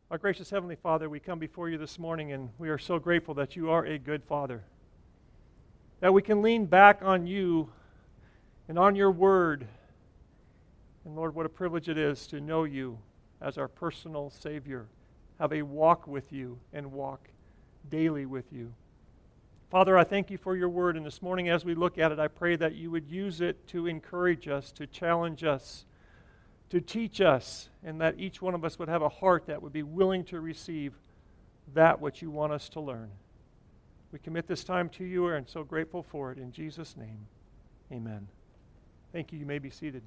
Our gracious Heavenly Father, we come before you this morning and we are so grateful that you are a good Father. That we can lean back on you and on your word. And Lord, what a privilege it is to know you as our personal Savior. Have a walk with you and walk daily with you. Father, I thank you for your word, and this morning as we look at it, I pray that you would use it to encourage us, to challenge us, to teach us, and that each one of us would have a heart that would be willing to receive that which you want us to learn. We commit this time to you and are so grateful for it. In Jesus' name, amen. Thank you. You may be seated.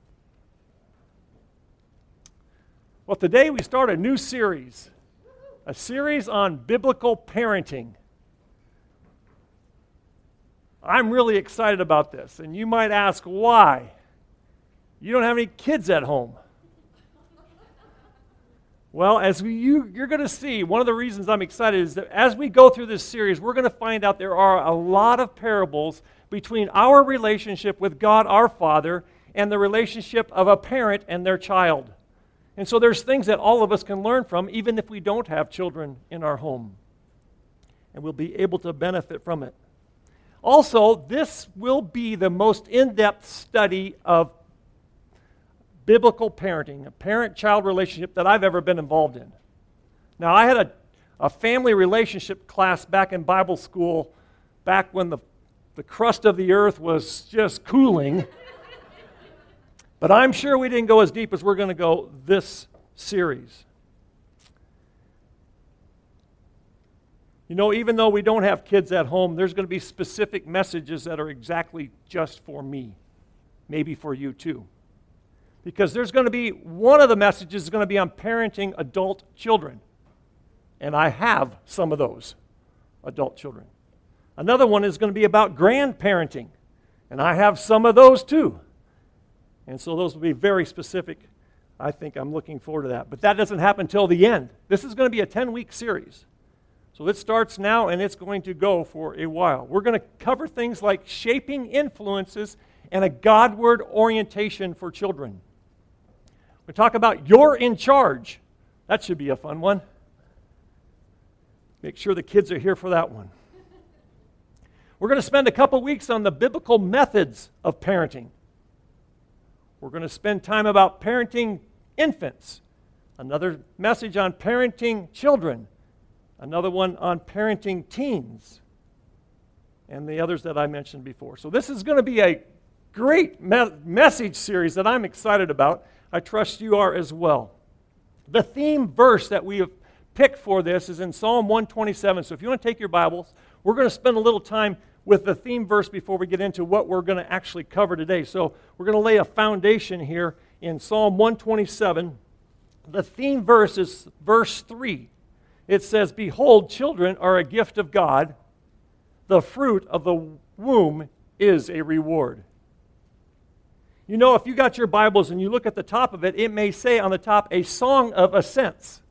Well, today we start a new series, a series on biblical parenting. I'm really excited about this, and you might ask why. You don't have any kids at home. Well, you're going to see, one of the reasons I'm excited is that as we go through this series, we're going to find out there are a lot of parables between our relationship with God our Father and the relationship of a parent and their child. And so there's things that all of us can learn from, even if we don't have children in our home. And we'll be able to benefit from it. Also, this will be the most in-depth study of biblical parenting, a parent-child relationship that I've ever been involved in. Now, I had a family relationship class back in Bible school, back when the crust of the earth was just cooling. But I'm sure we didn't go as deep as we're going to go this series. You know, even though we don't have kids at home, there's going to be specific messages that are exactly just for me, maybe for you too. Because there's going to be, one of the messages is going to be on parenting adult children. And I have some of those adult children. Another one is going to be about grandparenting. And I have some of those too. And so those will be very specific. I think I'm looking forward to that. But that doesn't happen until the end. This is going to be a 10-week series. So it starts now and it's going to go for a while. We're going to cover things like shaping influences and a Godward orientation for children. We talk about you're in charge. That should be a fun one. Make sure the kids are here for that one. We're going to spend a couple weeks on the biblical methods of parenting. We're going to spend time about parenting infants. Another message on parenting children. Another one on parenting teens. And the others that I mentioned before. So this is going to be a great message series that I'm excited about. I trust you are as well. The theme verse that we have picked for this is in Psalm 127. So if you want to take your Bibles, we're going to spend a little time with the theme verse before we get into what we're going to actually cover today. So we're going to lay a foundation here in Psalm 127. The theme verse is verse 3. It says, "Behold, children are a gift of God. The fruit of the womb is a reward." You know, if you got your Bibles and you look at the top of it, it may say on the top, a song of ascents.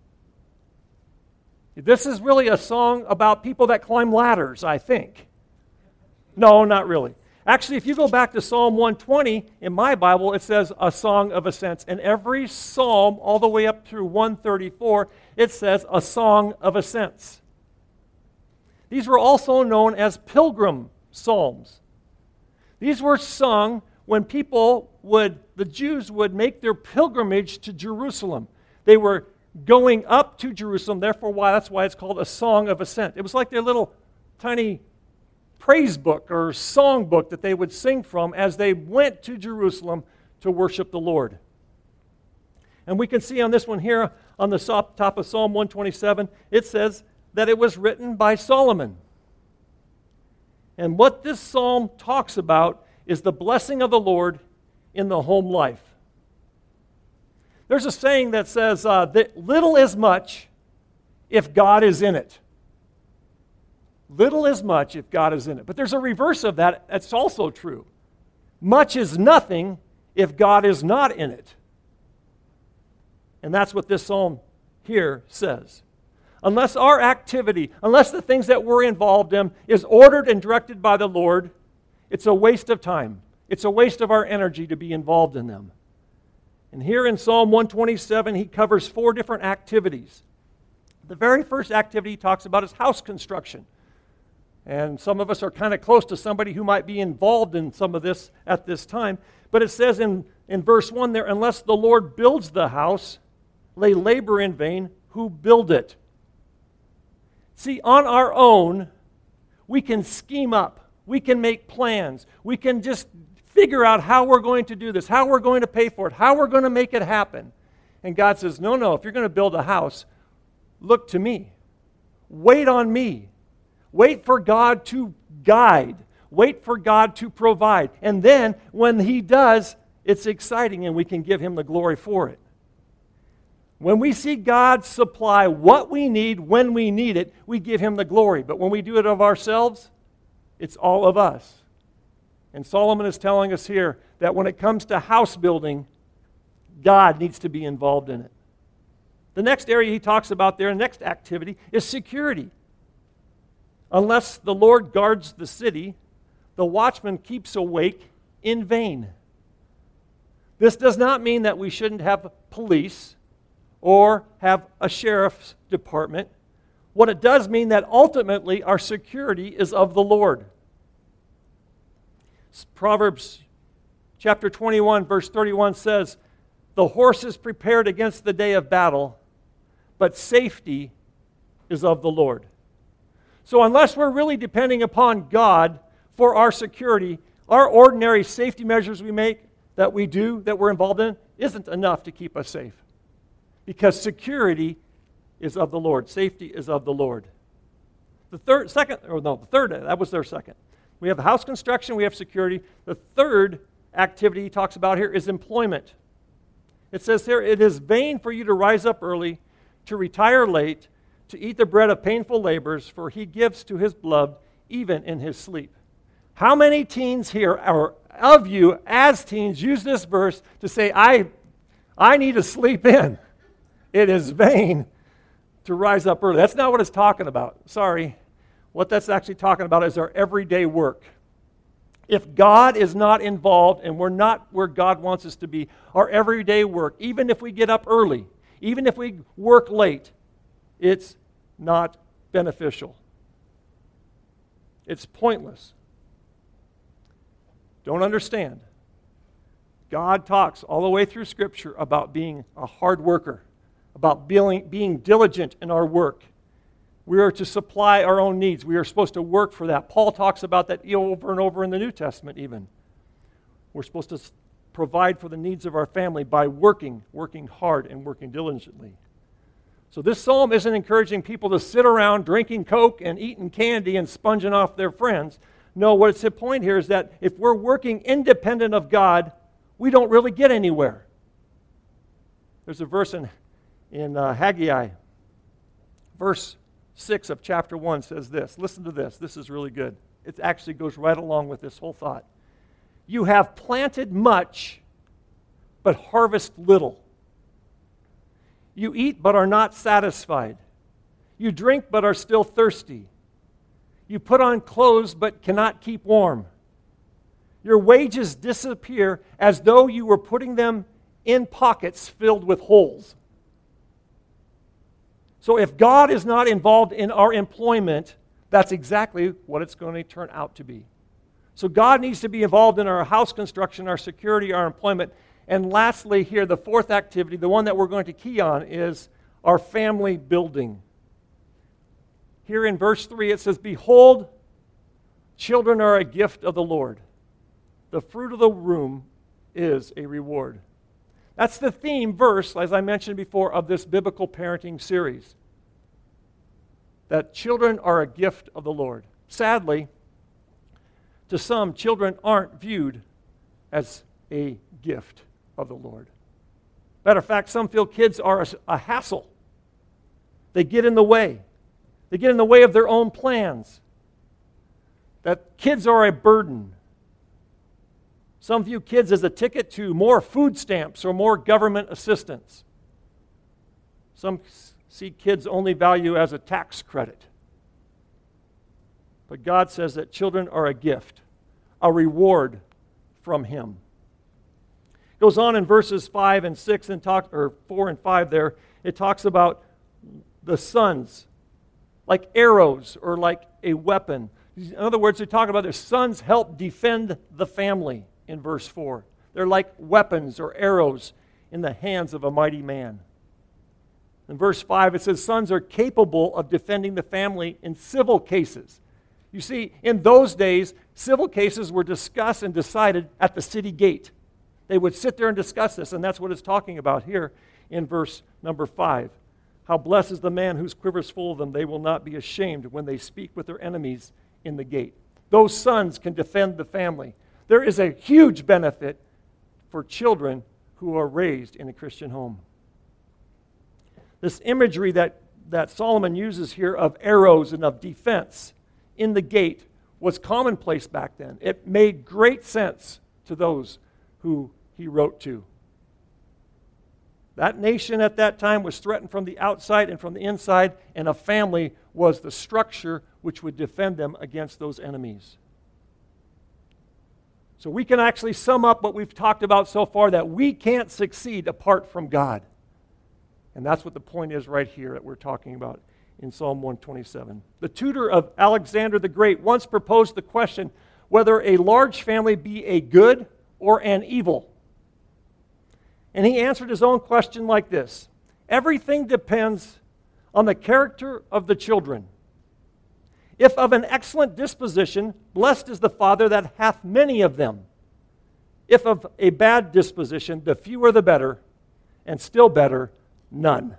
This is really a song about people that climb ladders, I think. No, not really. Actually, if you go back to Psalm 120, in my Bible, it says a song of ascents. And every psalm, all the way up through 134, it says a song of ascents. These were also known as pilgrim psalms. These were sung when the Jews would make their pilgrimage to Jerusalem. They were going up to Jerusalem, therefore that's why it's called a song of ascent. It was like their little tiny praise book or song book that they would sing from as they went to Jerusalem to worship the Lord. And we can see on this one here, on the top of Psalm 127, it says that it was written by Solomon. And what this psalm talks about is the blessing of the Lord in the home life. There's a saying that says that little is much if God is in it. Little is much if God is in it. But there's a reverse of that that's also true. Much is nothing if God is not in it. And that's what this psalm here says. Unless our activity, unless the things that we're involved in is ordered and directed by the Lord, it's a waste of time. It's a waste of our energy to be involved in them. And here in Psalm 127, he covers 4 different activities. The very first activity he talks about is house construction. And some of us are kind of close to somebody who might be involved in some of this at this time. But it says in verse 1 there, unless the Lord builds the house, they labor in vain who build it. See, on our own, we can scheme up. We can make plans. We can just figure out how we're going to do this, how we're going to pay for it, how we're going to make it happen. And God says, no, if you're going to build a house, look to me. Wait on me. Wait for God to guide. Wait for God to provide. And then, when He does, it's exciting and we can give Him the glory for it. When we see God supply what we need when we need it, we give Him the glory. But when we do it of ourselves, it's all of us. And Solomon is telling us here that when it comes to house building, God needs to be involved in it. The next area he talks about there, the next activity, is security. Unless the Lord guards the city, the watchman keeps awake in vain. This does not mean that we shouldn't have police or have a sheriff's department. What it does mean that ultimately our security is of the Lord. Proverbs chapter 21, verse 31 says, the horse is prepared against the day of battle, but safety is of the Lord. So unless we're really depending upon God for our security, our ordinary safety measures we make, that we're involved in, isn't enough to keep us safe. Because security is of the Lord. Safety is of the Lord. The third, that was their second. We have house construction, we have security. The third activity he talks about here is employment. It says here, it is vain for you to rise up early, to retire late, to eat the bread of painful labors, for he gives to his beloved even in his sleep. How many teens here, or of you as teens, use this verse to say, I need to sleep in. It is vain to rise up early. That's not what it's talking about. Sorry. What that's actually talking about is our everyday work. If God is not involved and we're not where God wants us to be, our everyday work, even if we get up early, even if we work late, it's not beneficial. It's pointless. Don't understand. God talks all the way through Scripture about being a hard worker, about being diligent in our work. We are to supply our own needs. We are supposed to work for that. Paul talks about that over and over in the New Testament even. We're supposed to provide for the needs of our family by working hard and working diligently. So this psalm isn't encouraging people to sit around drinking Coke and eating candy and sponging off their friends. No, what's the point here is that if we're working independent of God, we don't really get anywhere. There's a verse in Haggai, verse 6 of chapter 1 says this. Listen to this. This is really good. It actually goes right along with this whole thought. You have planted much, but harvest little. You eat, but are not satisfied. You drink, but are still thirsty. You put on clothes, but cannot keep warm. Your wages disappear as though you were putting them in pockets filled with holes. So if God is not involved in our employment, that's exactly what it's going to turn out to be. So God needs to be involved in our house construction, our security, our employment. And lastly here, the fourth activity, the one that we're going to key on, is our family building. Here in verse 3 it says, behold, children are a gift of the Lord. The fruit of the womb is a reward. That's the theme verse, as I mentioned before, of this biblical parenting series. That children are a gift of the Lord. Sadly, to some, children aren't viewed as a gift of the Lord. Matter of fact, some feel kids are a hassle. They get in the way. They get in the way of their own plans. That kids are a burden. Some view kids as a ticket to more food stamps or more government assistance. Some see kids only value as a tax credit. But God says that children are a gift, a reward from Him. It goes on in verses 5 and 6 and 4 and 5 there. It talks about the sons like arrows or like a weapon. In other words, they're talking about their sons help defend the family in verse 4. They're like weapons or arrows in the hands of a mighty man. In verse 5, it says sons are capable of defending the family in civil cases. You see, in those days, civil cases were discussed and decided at the city gate. They would sit there and discuss this, and that's what it's talking about here in verse number 5. How blessed is the man whose quiver is full of them. They will not be ashamed when they speak with their enemies in the gate. Those sons can defend the family. There is a huge benefit for children who are raised in a Christian home. This imagery that Solomon uses here of arrows and of defense in the gate was commonplace back then. It made great sense to those who he wrote to. That nation at that time was threatened from the outside and from the inside, and a family was the structure which would defend them against those enemies. So we can actually sum up what we've talked about so far, that we can't succeed apart from God. And that's what the point is right here that we're talking about in Psalm 127. The tutor of Alexander the Great once proposed the question whether a large family be a good or an evil. And he answered his own question like this: everything depends on the character of the children. If of an excellent disposition, blessed is the father that hath many of them. If of a bad disposition, the fewer the better, and still better, none.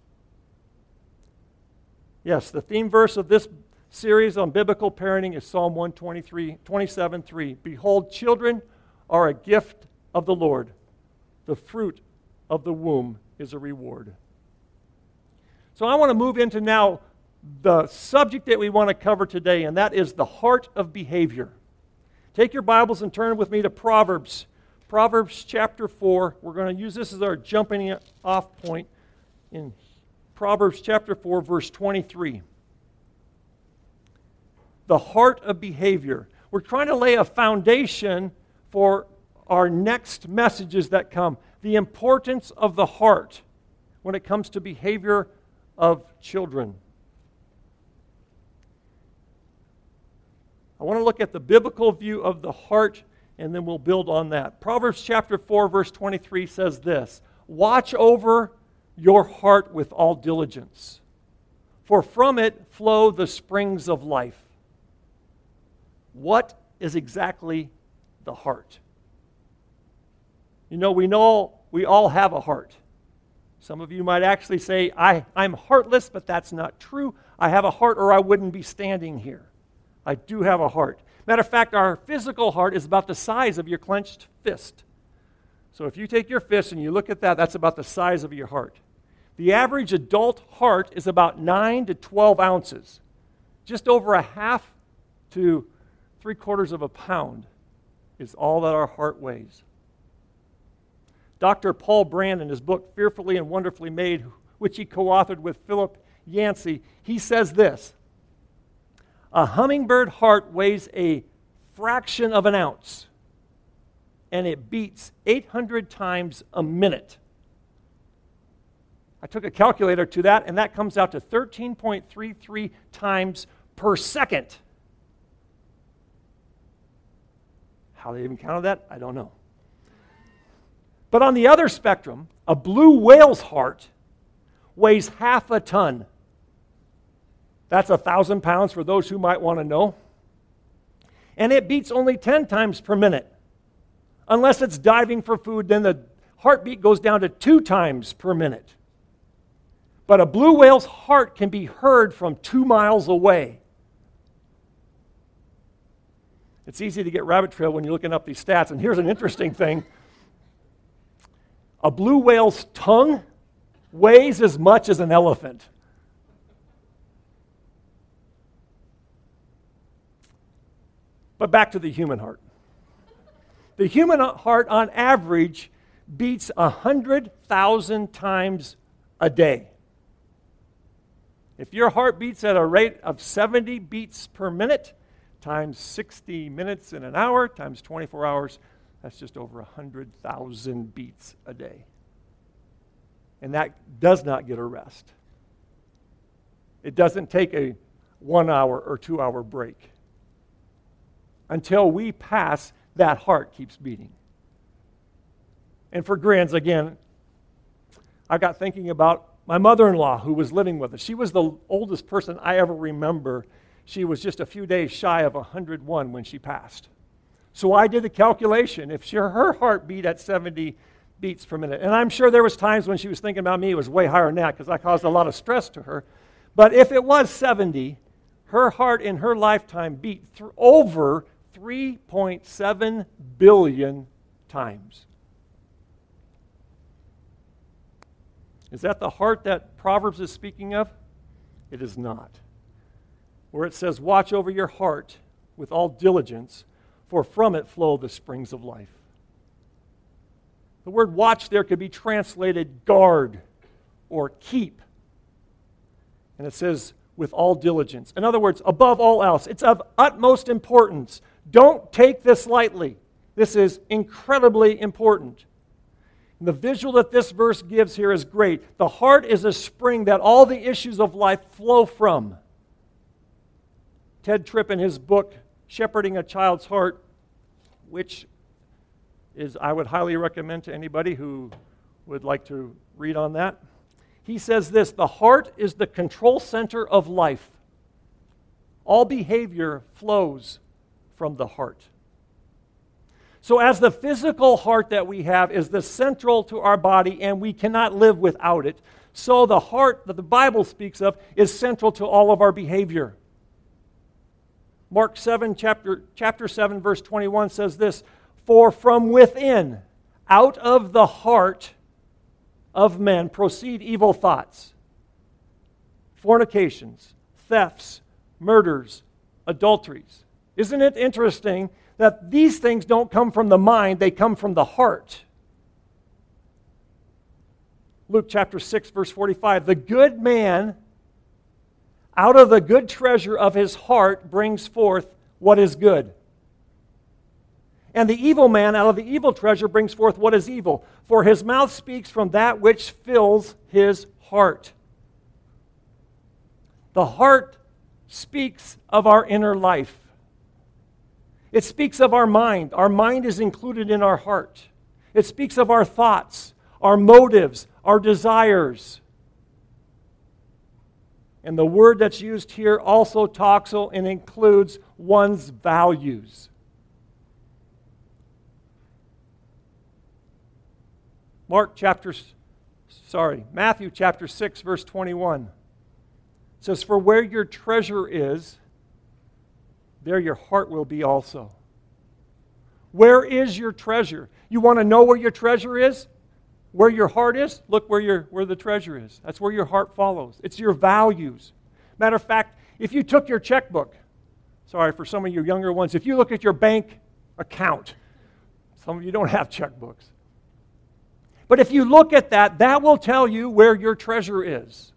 Yes, the theme verse of this series on biblical parenting is Psalm 127:3. Behold, children are a gift of the Lord. The fruit of the womb is a reward. So I want to move into now the subject that we want to cover today, and that is the heart of behavior. Take your Bibles and turn with me to Proverbs. Proverbs chapter 4. We're going to use this as our jumping off point in Proverbs chapter 4, verse 23. The heart of behavior. We're trying to lay a foundation for our next messages that come. The importance of the heart when it comes to behavior of children. I want to look at the biblical view of the heart, and then we'll build on that. Proverbs chapter 4, verse 23 says this: watch over your heart with all diligence, for from it flow the springs of life. What is exactly the heart? You know we all have a heart. Some of you might actually say, I'm heartless, but that's not true. I have a heart or I wouldn't be standing here. I do have a heart. Matter of fact, our physical heart is about the size of your clenched fist. So if you take your fist and you look at that, that's about the size of your heart. The average adult heart is about 9 to 12 ounces. Just over a half to 3/4 of a pound is all that our heart weighs. Dr. Paul Brand, in his book, Fearfully and Wonderfully Made, which he co-authored with Philip Yancey, he says this: a hummingbird heart weighs a fraction of an ounce, and it beats 800 times a minute. I took a calculator to that, and that comes out to 13.33 times per second. How they even counted that, I don't know. But on the other spectrum, a blue whale's heart weighs half a ton. That's 1,000 pounds for those who might want to know. And it beats only 10 times per minute. Unless it's diving for food, then the heartbeat goes down to 2 times per minute. But a blue whale's heart can be heard from 2 miles away. It's easy to get rabbit trail when you're looking up these stats. And here's an interesting thing. A blue whale's tongue weighs as much as an elephant. But back to the human heart. The human heart, on average, beats 100,000 times a day. If your heart beats at a rate of 70 beats per minute, times 60 minutes in an hour, times 24 hours, that's just over 100,000 beats a day. And that does not get a rest. It doesn't take a 1 hour or 2 hour break. Until we pass, that heart keeps beating. And for grins, again, I got thinking about my mother-in-law who was living with us. She was the oldest person I ever remember. She was just a few days shy of 101 when she passed. So I did the calculation. If her heart beat at 70 beats per minute, and I'm sure there was times when she was thinking about me, it was way higher than that because I caused a lot of stress to her. But if it was 70, her heart in her lifetime beat over 3.7 billion times. Is that the heart that Proverbs is speaking of? It is not. Where it says, watch over your heart with all diligence, for from it flow the springs of life. The word watch there could be translated guard or keep. And it says with all diligence. In other words, above all else, it's of utmost importance. Don't take this lightly. This is incredibly important. And the visual that this verse gives here is great. The heart is a spring that all the issues of life flow from. Ted Tripp, in his book, Shepherding a Child's Heart, which is I would highly recommend to anybody who would like to read on that. He says this, the heart is the control center of life. All behavior flows from the heart. So as the physical heart that we have is the central to our body and we cannot live without it, so the heart that the Bible speaks of is central to all of our behavior. Mark 7, chapter 7, verse 21 says this, for from within, out of the heart of men proceed evil thoughts, fornications, thefts, murders, adulteries. Isn't it interesting that these things don't come from the mind, they come from the heart? Luke chapter 6, verse 45, the good man out of the good treasure of his heart brings forth what is good. And the evil man out of the evil treasure brings forth what is evil. For his mouth speaks from that which fills his heart. The heart speaks of our inner life. It speaks of our mind. Our mind is included in our heart. It speaks of our thoughts, our motives, our desires. And the word that's used here also talks and includes one's values. Matthew chapter 6, verse 21 says, for where your treasure is, there your heart will be also. Where is your treasure? You want to know where your treasure is? Where your heart is? Look where the treasure is. That's where your heart follows. It's your values. Matter of fact, if you took your checkbook, sorry for some of you younger ones, if you look at your bank account, some of you don't have checkbooks. But if you look at that, that will tell you where your treasure is.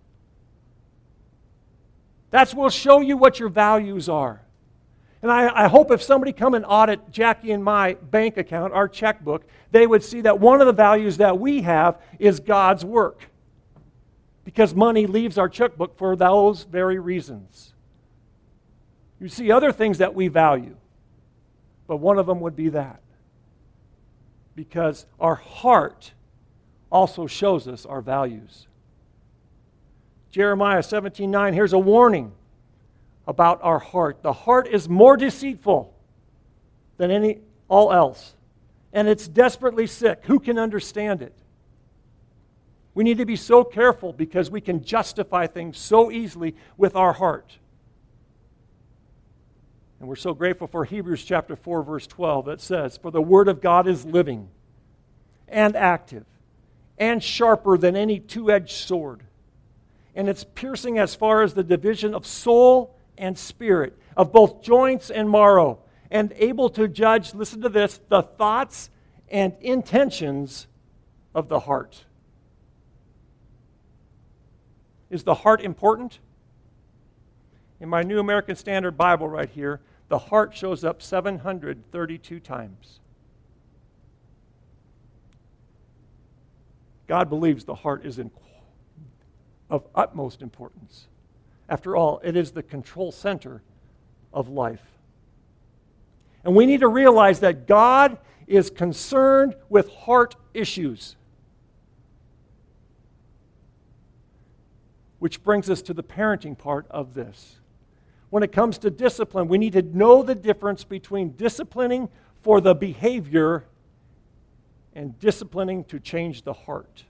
That will show you what your values are. And I hope if somebody come and audit Jackie and my bank account, our checkbook, they would see that one of the values that we have is God's work. Because money leaves our checkbook for those very reasons. You see other things that we value, but one of them would be that. Because our heart also shows us our values. Jeremiah 17:9, here's a warning about our heart. The heart is more deceitful than all else, and it's desperately sick. Who can understand it? We need to be so careful because we can justify things so easily with our heart. And we're so grateful for Hebrews chapter 4, verse 12 that says, for the word of God is living and active and sharper than any two-edged sword. And it's piercing as far as the division of soul and spirit, of both joints and marrow, and able to judge, listen to this, the thoughts and intentions of the heart. Is the heart important? In my New American Standard Bible right here, the heart shows up 732 times. God believes the heart is of utmost importance. After all, it is the control center of life. And we need to realize that God is concerned with heart issues. Which brings us to the parenting part of this. When it comes to discipline, we need to know the difference between disciplining for the behavior and disciplining to change the heart.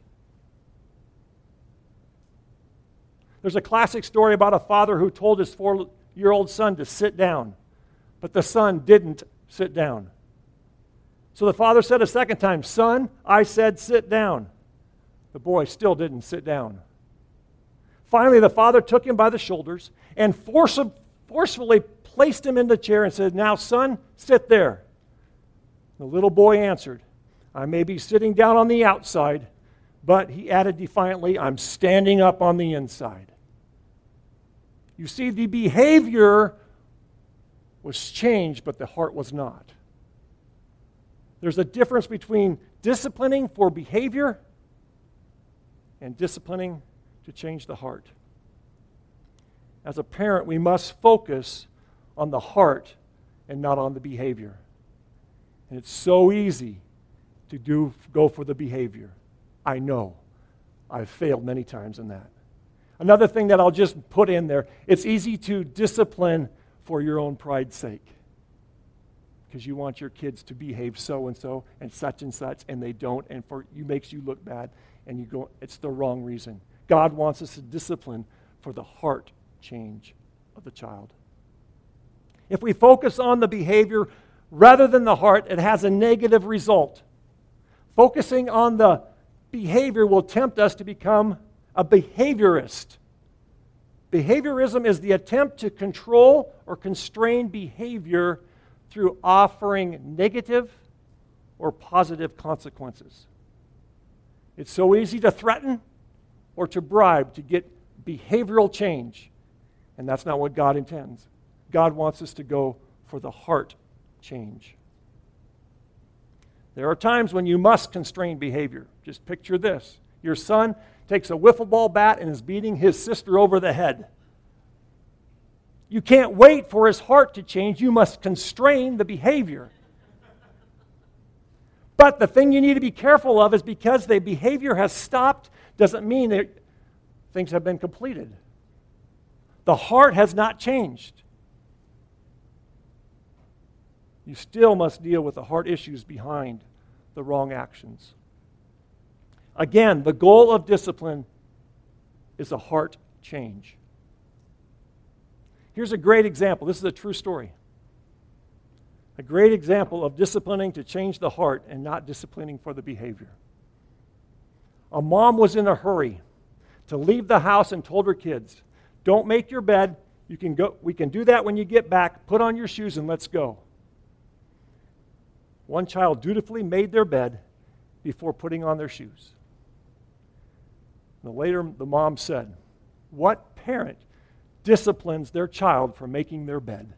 There's a classic story about a father who told his 4-year-old son to sit down, but the son didn't sit down. So the father said a second time, "Son, I said sit down." The boy still didn't sit down. Finally, the father took him by the shoulders and forcefully placed him in the chair and said, "Now, son, sit there." The little boy answered, "I may be sitting down on the outside," but he added defiantly, "I'm standing up on the inside." You see, the behavior was changed, but the heart was not. There's a difference between disciplining for behavior and disciplining to change the heart. As a parent, we must focus on the heart and not on the behavior. And it's so easy to go for the behavior. I know. I've failed many times in that. Another thing that I'll just put in there, it's easy to discipline for your own pride's sake. Because you want your kids to behave so and such, and they don't, and it makes you look bad, and you go, it's the wrong reason. God wants us to discipline for the heart change of the child. If we focus on the behavior rather than the heart, it has a negative result. Focusing on the behavior will tempt us to become a behaviorist. Behaviorism is the attempt to control or constrain behavior through offering negative or positive consequences. It's so easy to threaten or to bribe to get behavioral change, and that's not what God intends. God wants us to go for the heart change. There are times when you must constrain behavior. Just picture this. Your son takes a wiffle ball bat and is beating his sister over the head. You can't wait for his heart to change. You must constrain the behavior. But the thing you need to be careful of is because the behavior has stopped doesn't mean that things have been completed. The heart has not changed. You still must deal with the heart issues behind the wrong actions. Again, the goal of discipline is a heart change. Here's a great example. This is a true story. A great example of disciplining to change the heart and not disciplining for the behavior. A mom was in a hurry to leave the house and told her kids, "Don't make your bed. We can do that when you get back. Put on your shoes and let's go." One child dutifully made their bed before putting on their shoes. Later, the mom said, "What parent disciplines their child for making their bed?"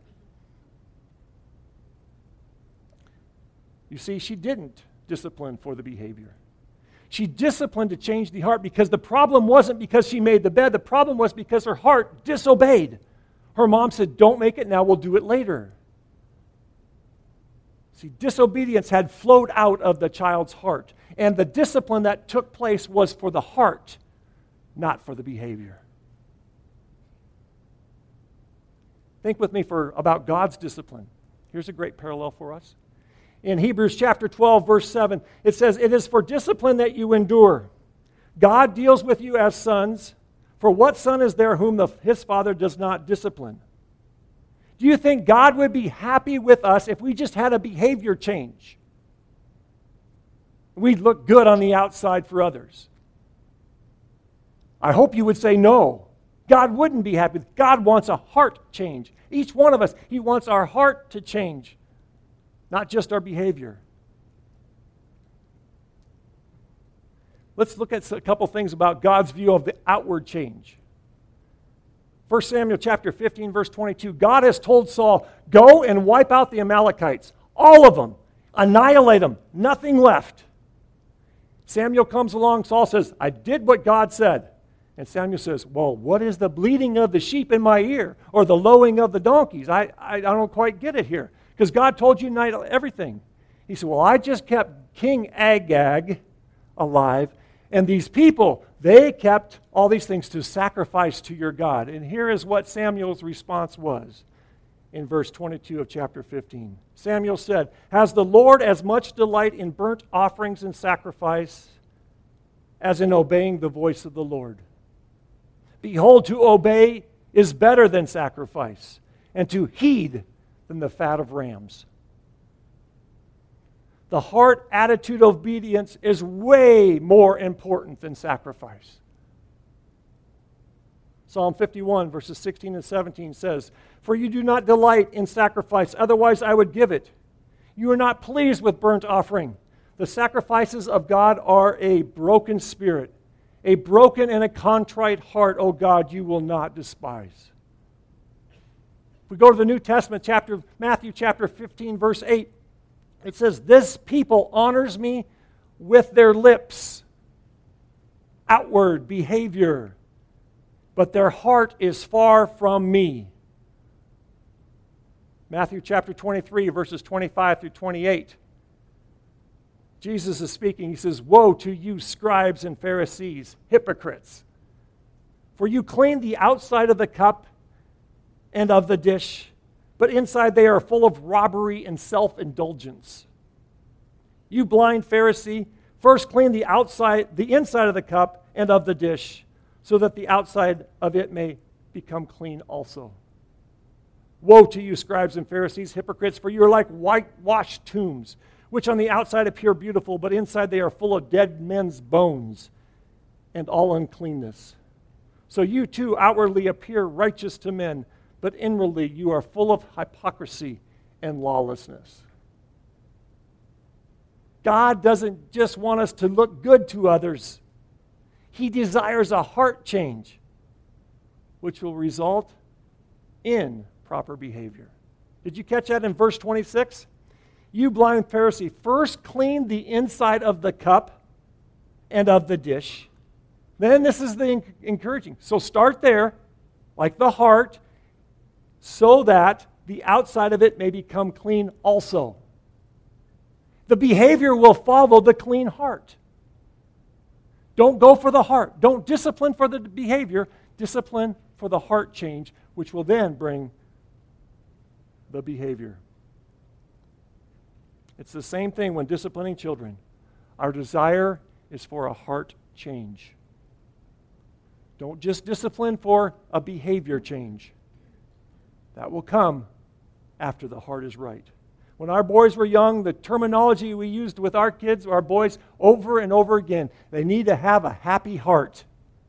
You see, she didn't discipline for the behavior. She disciplined to change the heart because the problem wasn't because she made the bed. The problem was because her heart disobeyed. Her mom said, "Don't make it now, we'll do it later." See, disobedience had flowed out of the child's heart. And the discipline that took place was for the heart, not for the behavior. Think with me about God's discipline. Here's a great parallel for us. In Hebrews chapter 12, verse 7, it says, "It is for discipline that you endure. God deals with you as sons. For what son is there whom his father does not discipline?" Do you think God would be happy with us if we just had a behavior change? We'd look good on the outside for others. I hope you would say no. God wouldn't be happy. God wants a heart change. Each one of us, He wants our heart to change, not just our behavior. Let's look at a couple things about God's view of the outward change. 1 Samuel chapter 15, verse 22, God has told Saul, "Go and wipe out the Amalekites, all of them, annihilate them, nothing left." Samuel comes along, Saul says, "I did what God said." And Samuel says, well, what is the bleating of the sheep in my ear or the lowing of the donkeys? I don't quite get it here. Because God told you not everything. He said, well, I just kept King Agag alive, and these people, they kept all these things to sacrifice to your God. And here is what Samuel's response was in verse 22 of chapter 15. Samuel said, has the Lord as much delight in burnt offerings and sacrifice as in obeying the voice of the Lord? Behold, to obey is better than sacrifice, and to heed than the fat of rams. The heart attitude obedience is way more important than sacrifice. Psalm 51, verses 16 and 17 says, for you do not delight in sacrifice, otherwise I would give it. You are not pleased with burnt offering. The sacrifices of God are a broken spirit. A broken and a contrite heart, O God, you will not despise. If we go to the New Testament, Matthew chapter 15, verse 8, it says, this people honors me with their lips, outward behavior, but their heart is far from me. Matthew chapter 23, verses 25 through 28. Jesus is speaking. He says, woe to you, scribes and Pharisees, hypocrites! For you clean the outside of the cup and of the dish, but inside they are full of robbery and self-indulgence. You blind Pharisee, first clean the inside of the cup and of the dish, so that the outside of it may become clean also. Woe to you, scribes and Pharisees, hypocrites, for you are like whitewashed tombs, which on the outside appear beautiful, but inside they are full of dead men's bones and all uncleanness. So you too outwardly appear righteous to men, but inwardly you are full of hypocrisy and lawlessness. God doesn't just want us to look good to others. He desires a heart change, which will result in proper behavior. Did you catch that in verse 26? You blind Pharisee, first clean the inside of the cup and of the dish. Then this is the encouraging. So start there, like the heart, so that the outside of it may become clean also. The behavior will follow the clean heart. Don't go for the heart. Don't discipline for the behavior. Discipline for the heart change, which will then bring the behavior. It's the same thing when disciplining children. Our desire is for a heart change. Don't just discipline for a behavior change. That will come after the heart is right. When our boys were young, the terminology we used with our kids, our boys, over and over again, they need to have a happy heart.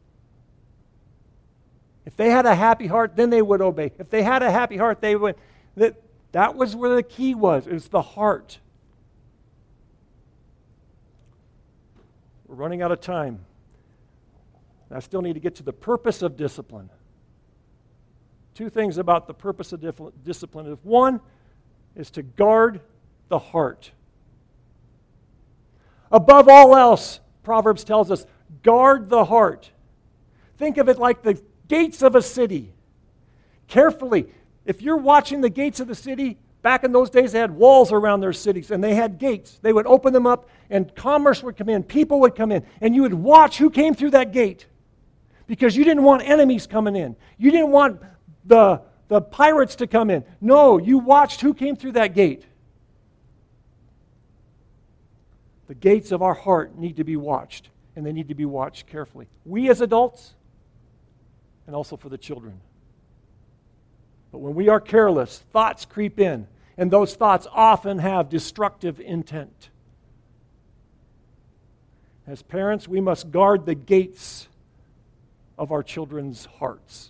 If they had a happy heart, then they would obey. If they had a happy heart, they would. That was where the key was. It was the heart. We're running out of time. I still need to get to the purpose of discipline. Two things about the purpose of discipline. One is to guard the heart. Above all else, Proverbs tells us, guard the heart. Think of it like the gates of a city. Carefully, if you're watching the gates of the city, back in those days they had walls around their cities and they had gates. They would open them up and commerce would come in, people would come in, and you would watch who came through that gate because you didn't want enemies coming in. You didn't want the pirates to come in. No, you watched who came through that gate. The gates of our heart need to be watched, and they need to be watched carefully. We as adults, and also for the children. But when we are careless, thoughts creep in, and those thoughts often have destructive intent. As parents, we must guard the gates of our children's hearts.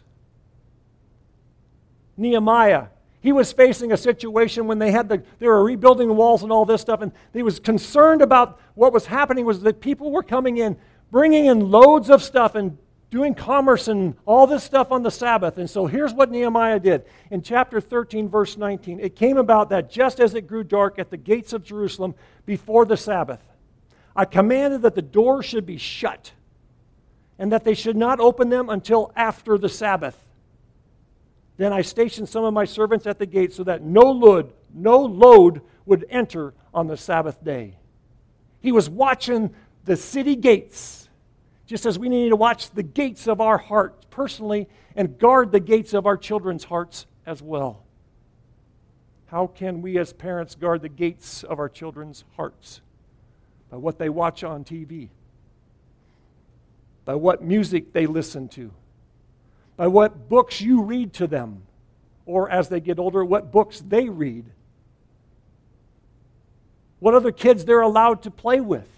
Nehemiah, he was facing a situation when they were rebuilding the walls and all this stuff, and he was concerned about what was happening was that people were coming in, bringing in loads of stuff and doing commerce and all this stuff on the Sabbath. And so here's what Nehemiah did. In chapter 13, verse 19, it came about that just as it grew dark at the gates of Jerusalem before the Sabbath, I commanded that the door should be shut and that they should not open them until after the Sabbath. Then I stationed some of my servants at the gate so that no load would enter on the Sabbath day. He was watching the city gates, just as we need to watch the gates of our heart personally and guard the gates of our children's hearts as well. How can we as parents guard the gates of our children's hearts? By what they watch on TV, by what music they listen to, by what books you read to them, or as they get older, what books they read, what other kids they're allowed to play with.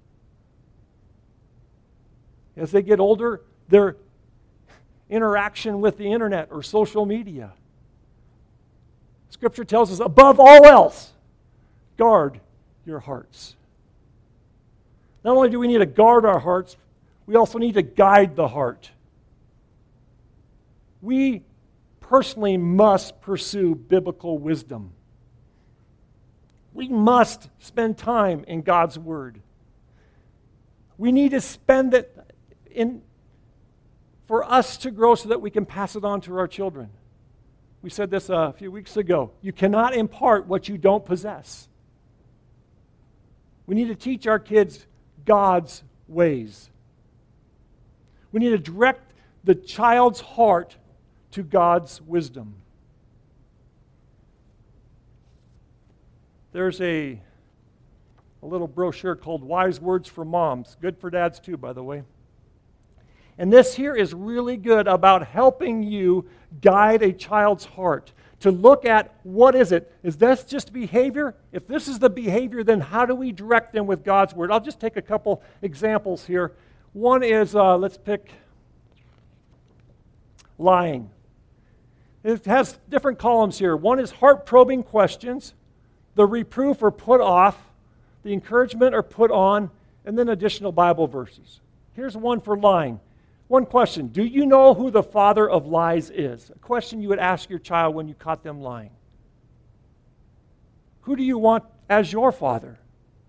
As they get older, their interaction with the internet or social media. Scripture tells us, above all else, guard your hearts. Not only do we need to guard our hearts, we also need to guide the heart. We personally must pursue biblical wisdom. We must spend time in God's Word. We need to spend it for us to grow so that we can pass it on to our children. We said this a few weeks ago. You cannot impart what you don't possess. We need to teach our kids God's ways. We need to direct the child's heart to God's wisdom. There's a little brochure called Wise Words for Moms. Good for dads too, by the way. And this here is really good about helping you guide a child's heart to look at what is it? Is this just behavior? If this is the behavior, then how do we direct them with God's Word? I'll just take a couple examples here. One is, let's pick lying. It has different columns here. One is heart-probing questions, the reproof or put off, the encouragement or put on, and then additional Bible verses. Here's one for lying. One question, do you know who the father of lies is? A question you would ask your child when you caught them lying. Who do you want as your father?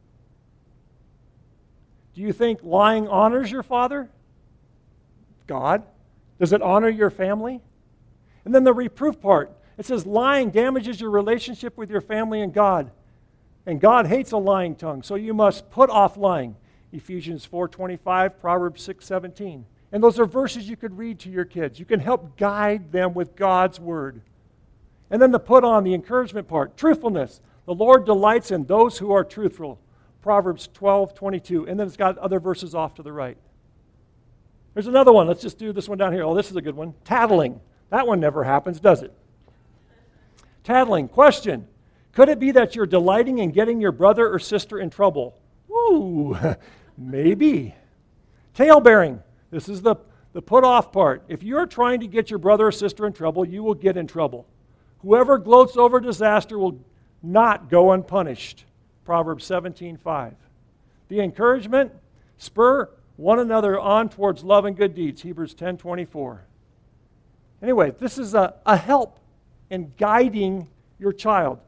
Do you think lying honors your father? God? Does it honor your family? And then the reproof part. It says lying damages your relationship with your family and God. And God hates a lying tongue, so you must put off lying. Ephesians 4:25, Proverbs 6:17. And those are verses you could read to your kids. You can help guide them with God's Word. And then the put on, the encouragement part. Truthfulness. The Lord delights in those who are truthful. Proverbs 12:22. And then it's got other verses off to the right. There's another one. Let's just do this one down here. Oh, this is a good one. Tattling. That one never happens, does it? Tattling. Question. Could it be that you're delighting in getting your brother or sister in trouble? Ooh, maybe. Tale-bearing. This is the put-off part. If you're trying to get your brother or sister in trouble, you will get in trouble. Whoever gloats over disaster will not go unpunished. Proverbs 17:5. The encouragement, spur one another on towards love and good deeds. Hebrews 10:24. Anyway, this is a help in guiding your child.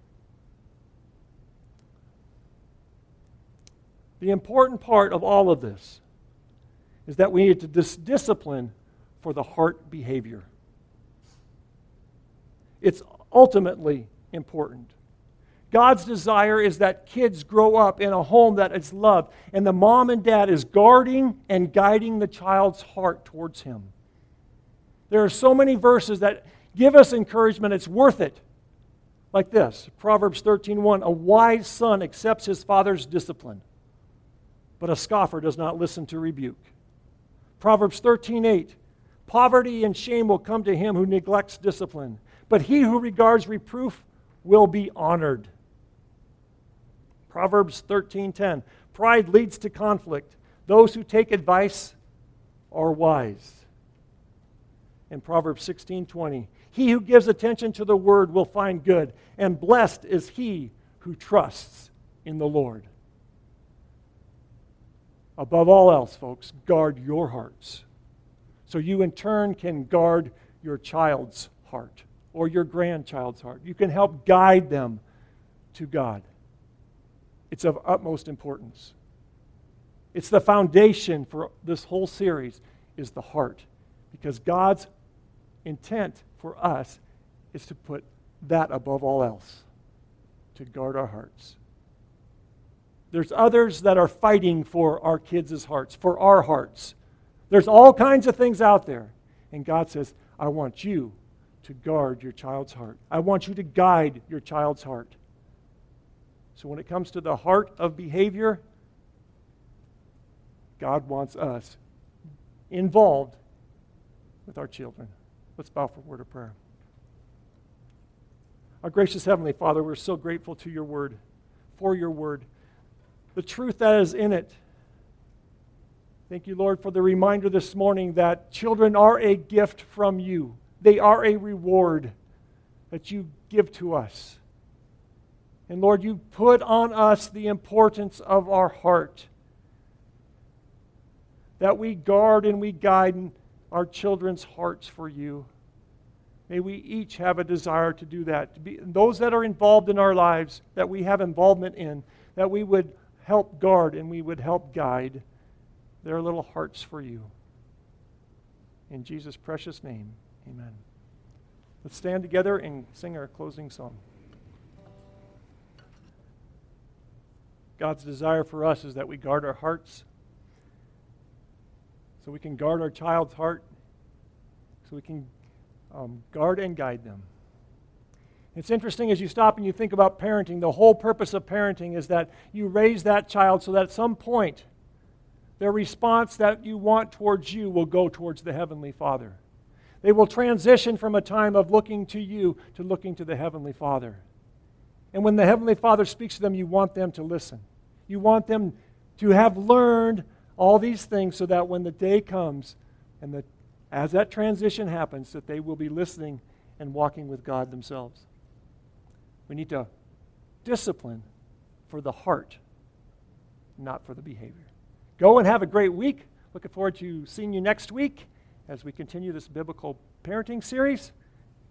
The important part of all of this is that we need to discipline for the heart behavior. It's ultimately important. God's desire is that kids grow up in a home that is loved, and the mom and dad is guarding and guiding the child's heart towards Him. There are so many verses that give us encouragement. It's worth it. Like this, Proverbs 13:1, a wise son accepts his father's discipline, but a scoffer does not listen to rebuke. Proverbs 13:8, poverty and shame will come to him who neglects discipline, but he who regards reproof will be honored. Proverbs 13:10, pride leads to conflict. Those who take advice are wise. And Proverbs 16:20, he who gives attention to the word will find good, and blessed is he who trusts in the Lord. Above all else, folks, guard your hearts so you in turn can guard your child's heart or your grandchild's heart. You can help guide them to God. It's of utmost importance. It's the foundation for this whole series is the heart. Because God's intent for us is to put that above all else, to guard our hearts. There's others that are fighting for our kids' hearts, for our hearts. There's all kinds of things out there. And God says, I want you to guard your child's heart. I want you to guide your child's heart. So when it comes to the heart of behavior, God wants us involved with our children. Let's bow for a word of prayer. Our gracious Heavenly Father, we're so grateful to your word, for your word, the truth that is in it. Thank you, Lord, for the reminder this morning that children are a gift from you. They are a reward that you give to us. And Lord, you put on us the importance of our heart, that we guard and we guide our children's hearts for you. May we each have a desire to do that. To be, those that are involved in our lives, that we have involvement in, that we would help guard and we would help guide their little hearts for you. In Jesus' precious name, amen. Let's stand together and sing our closing song. God's desire for us is that we guard our hearts so we can guard our child's heart, so we can guard and guide them. It's interesting as you stop and you think about parenting, the whole purpose of parenting is that you raise that child so that at some point their response that you want towards you will go towards the Heavenly Father. They will transition from a time of looking to you to looking to the Heavenly Father. And when the Heavenly Father speaks to them, you want them to listen. You want them to have learned all these things so that when the day comes and as that transition happens, that they will be listening and walking with God themselves. We need to discipline for the heart, not for the behavior. Go and have a great week. Looking forward to seeing you next week as we continue this biblical parenting series.